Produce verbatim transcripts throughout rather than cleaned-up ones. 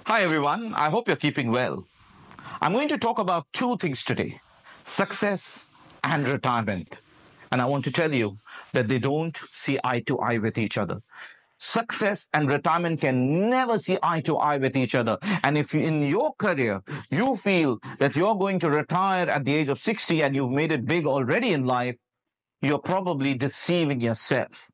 Hi everyone, I hope you're keeping well. I'm going to talk about two things today, success and retirement. And I want to tell you that they don't see eye to eye with each other. Success and retirement can never see eye to eye with each other. And if in your career you feel that you're going to retire at the age of sixty and you've made it big already in life, you're probably deceiving yourself.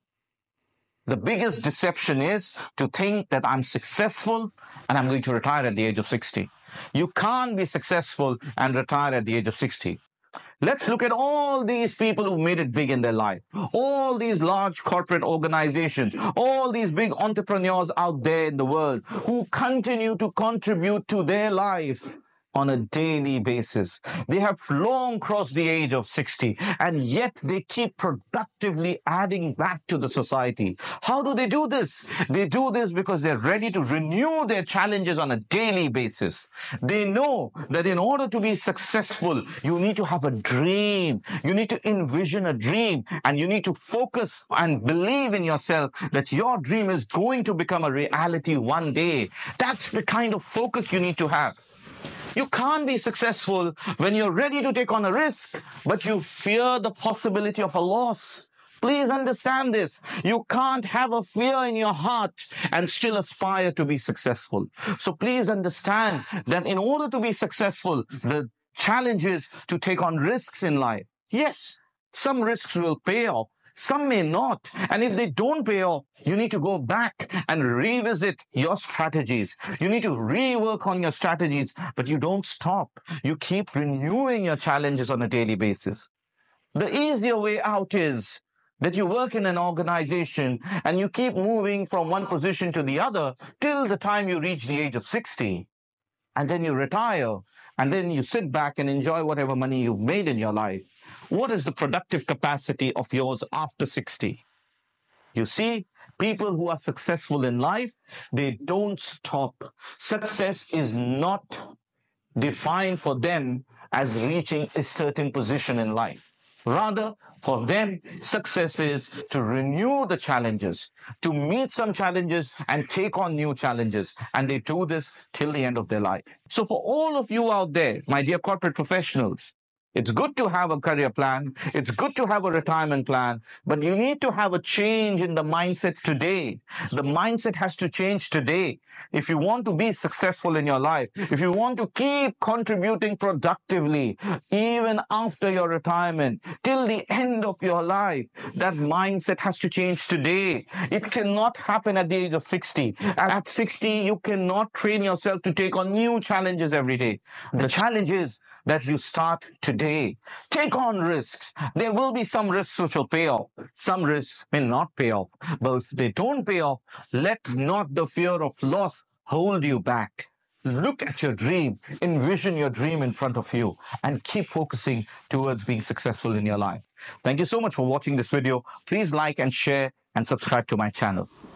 The biggest deception is to think that I'm successful and I'm going to retire at the age of sixty. You can't be successful and retire at the age of sixty. Let's look at all these people who've made it big in their life. All these large corporate organizations, all these big entrepreneurs out there in the world who continue to contribute to their life on a daily basis. They have long crossed the age of sixty, and yet they keep productively adding back to the society. How do they do this? They do this because they're ready to renew their challenges on a daily basis. They know that in order to be successful, you need to have a dream. You need to envision a dream, and you need to focus and believe in yourself that your dream is going to become a reality one day. That's the kind of focus you need to have. You can't be successful when you're ready to take on a risk, but you fear the possibility of a loss. Please understand this. You can't have a fear in your heart and still aspire to be successful. So please understand that in order to be successful, the challenge is to take on risks in life. Yes, some risks will pay off. Some may not. And if they don't pay off, you need to go back and revisit your strategies. You need to rework on your strategies, but you don't stop. You keep renewing your challenges on a daily basis. The easier way out is that you work in an organization and you keep moving from one position to the other till the time you reach the age of sixty. And then you retire. And then you sit back and enjoy whatever money you've made in your life. What is the productive capacity of yours after sixty? You see, people who are successful in life, they don't stop. Success is not defined for them as reaching a certain position in life. Rather, for them, success is to renew the challenges, to meet some challenges and take on new challenges. And they do this till the end of their life. So for all of you out there, my dear corporate professionals, it's good to have a career plan. It's good to have a retirement plan, but you need to have a change in the mindset today. The mindset has to change today. If you want to be successful in your life, if you want to keep contributing productively, even after your retirement, till the end of your life, that mindset has to change today. It cannot happen at the age of sixty. At sixty, you cannot train yourself to take on new challenges every day. The challenge is that you start today. Take on risks. There will be some risks which will pay off. Some risks may not pay off. But if they don't pay off, let not the fear of loss hold you back. Look at your dream. Envision your dream in front of you and keep focusing towards being successful in your life. Thank you so much for watching this video. Please like and share and subscribe to my channel.